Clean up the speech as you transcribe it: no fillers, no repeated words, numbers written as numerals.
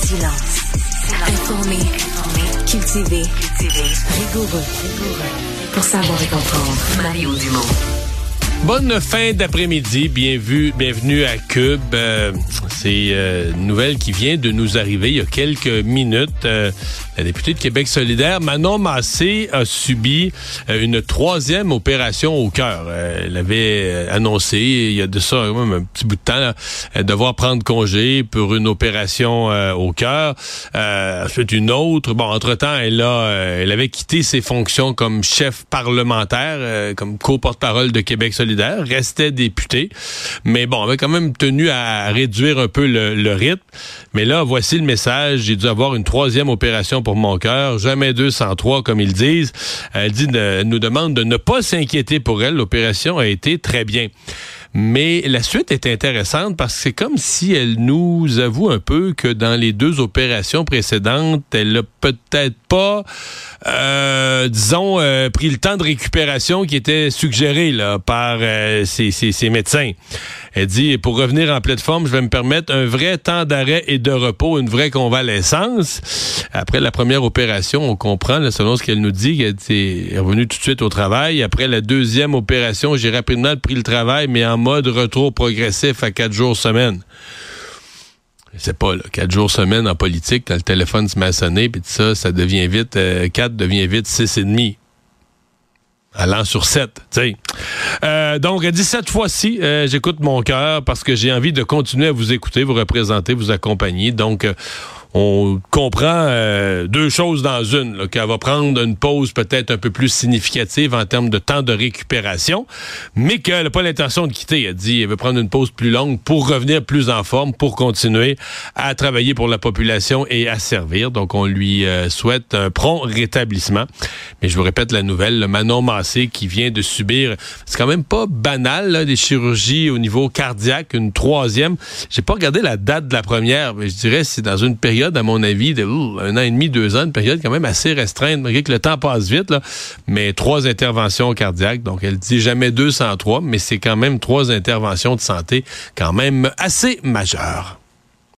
silence. Informé. Cultivé. Rigoureux. Pour savoir et comprendre. Mario Dumont. Bonne fin d'après-midi, bienvenue à Cube. C'est une nouvelle qui vient de nous arriver il y a quelques minutes. La députée de Québec solidaire, Manon Massé, a subi une troisième opération au cœur. Elle avait annoncé, il y a de ça même un petit bout de temps, là, devoir prendre congé pour une opération au cœur. Ensuite, une autre. Bon, entre-temps, elle avait quitté ses fonctions comme chef parlementaire, comme co-porte-parole de Québec solidaire. Restait députée, mais bon, avait quand même tenu à réduire un peu le rythme. Mais là, voici le message. J'ai dû avoir une troisième opération pour mon cœur. Jamais 203, comme ils disent. Elle nous demande de ne pas s'inquiéter pour elle. L'opération a été très bien. Mais la suite est intéressante parce que c'est comme si elle nous avoue un peu que dans les deux opérations précédentes, elle a peut-être pas, pris le temps de récupération qui était suggéré là, par ses médecins. Elle dit, pour revenir en pleine forme, je vais me permettre un vrai temps d'arrêt et de repos, une vraie convalescence. Après la première opération, on comprend, là, selon ce qu'elle nous dit, qu'elle est revenue tout de suite au travail. Après la deuxième opération, j'ai rapidement pris le travail, mais en mode retour progressif à 4 jours semaine. Je sais pas, là, 4 jours semaine en politique, quand le téléphone se met à sonner, puis ça devient vite, 4 devient vite 6,5. Allant sur 7, tu sais. Donc, elle dit, cette fois-ci, j'écoute mon cœur parce que j'ai envie de continuer à vous écouter, vous représenter, vous accompagner. Donc, on comprend deux choses dans une, là, qu'elle va prendre une pause peut-être un peu plus significative en termes de temps de récupération, mais qu'elle n'a pas l'intention de quitter. Elle dit, elle veut prendre une pause plus longue pour revenir plus en forme, pour continuer à travailler pour la population et à servir. Donc, on lui souhaite un prompt rétablissement. Mais je vous répète la nouvelle, le Manon Massé qui vient de subir, c'est quand même pas banal, là, des chirurgies au niveau cardiaque, une troisième. J'ai pas regardé la date de la première, mais je dirais que c'est dans une période, à mon avis, de 1 an et demi, 2 ans, une période quand même assez restreinte, malgré que le temps passe vite, là, mais 3 interventions cardiaques. Donc, elle dit jamais 203, mais c'est quand même 3 interventions de santé quand même assez majeures.